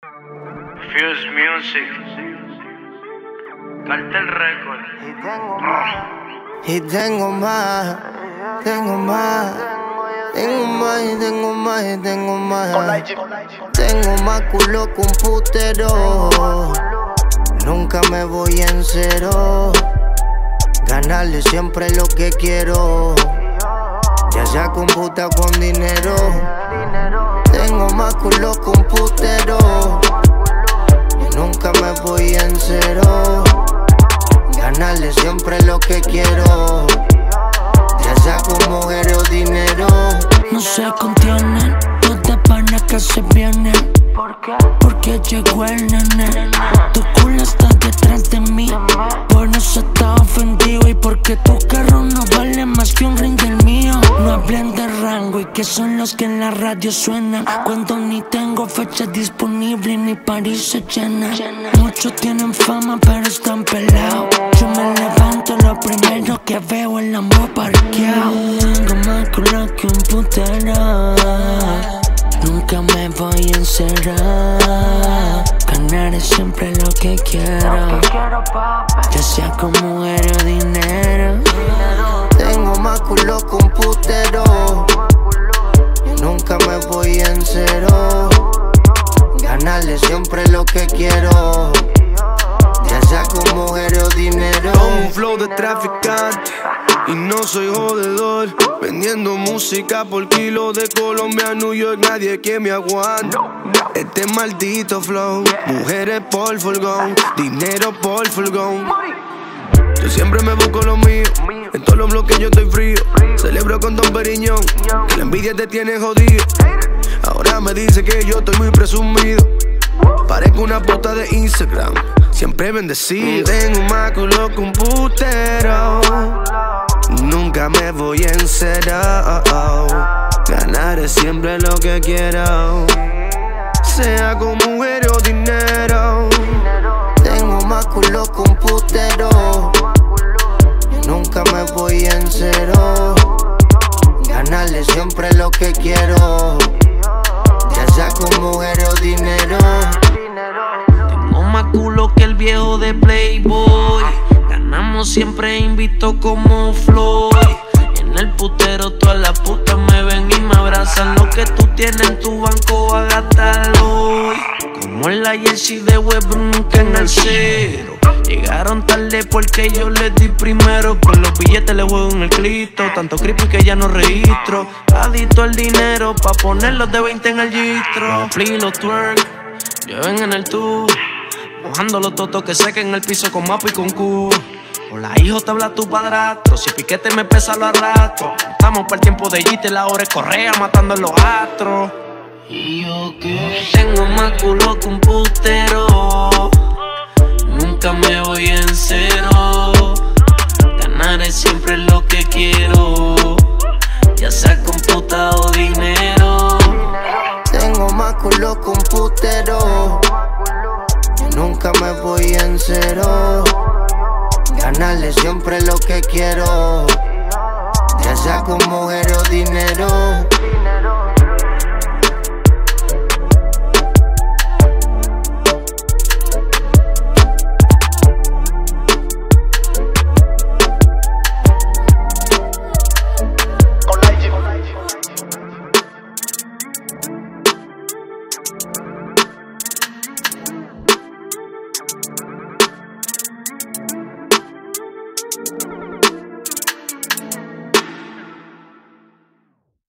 Fuse Music, Cartel Record. Y tengo más, tengo más, tengo más y tengo más y tengo más. Tengo más culo que un putero. Nunca me voy en cero. Ganarle siempre lo que quiero, ya sea con puta o con dinero. Tengo más culo que un putero. Y nunca me voy en cero. Ganarle siempre lo que quiero, ya sea con mujer o dinero. No se contienen, los de pana que se vienen. ¿Por qué? Porque llegó el nene. Tu culo está detrás de mí, por eso está ofendido. Y porque tu carro no vale más que un ring del mío. No hablen de rango y que son los que en la radio suenan, cuando ni tengo fecha disponible ni París se llena. Muchos tienen fama pero están pelados. Yo me levanto, lo primero que veo es el Lambo parqueado. Tengo más culo que un putero. Nunca me voy a encerrar. Ganar es siempre lo que quiero, ya sea con mujer o dinero. Tengo más culo que un putero. Y nunca me voy en cero. Ganarle siempre lo que quiero, ya sea con mujer o dinero. Con un flow de traficante y no soy jodedor, vendiendo música por kilo de Colombia a New York, nadie que me aguante. Este maldito flow, mujeres por furgón, dinero por furgón. Yo siempre me busco lo mío, en todos los bloques yo estoy frío. Celebro con Don Periñón, que la envidia te tiene jodido. Ahora me dice que yo estoy muy presumido, parezco una puta de Instagram, siempre bendecido. Tengo más culo que un putero. Nunca me voy en cero. Ganaré siempre lo que quiero, sea con mujer o dinero. Tengo más culo que un putero. Y nunca me voy en cero. Ganarle siempre lo que quiero, ya sea con mujer o dinero. Tengo más culo que el viejo de Playboy. Ganamos siempre invito como Floyd. En el putero todas las putas me ven y me abrazan. Lo que tú tienes en tu banco va a gastarlo hoy. Como en la jersey de Westbrook nunca en el cero. Llegaron tarde porque yo les di primero. Con los billetes le juego en el clito. Tanto creepy que ya no registro. Adicto al dinero pa' ponerlos de 20 en el gistro. Flea los twerk, lleven en el tour, mojando los totos que sequen en el piso con mapo y con Q. Hola hijo, te habla tu padrastro. Si piquete me pesa lo arrastro. Estamos para el tiempo de Gite, la hora es Correa matando a los astros. Y yo que tengo más culo que un putero. Nunca me voy en cero. Ganaré siempre lo que quiero, ya sea con puta o dinero. Tengo más culo que un putero. Y nunca me voy en cero. Ganarle siempre lo que quiero, ya sea con mujer o dinero.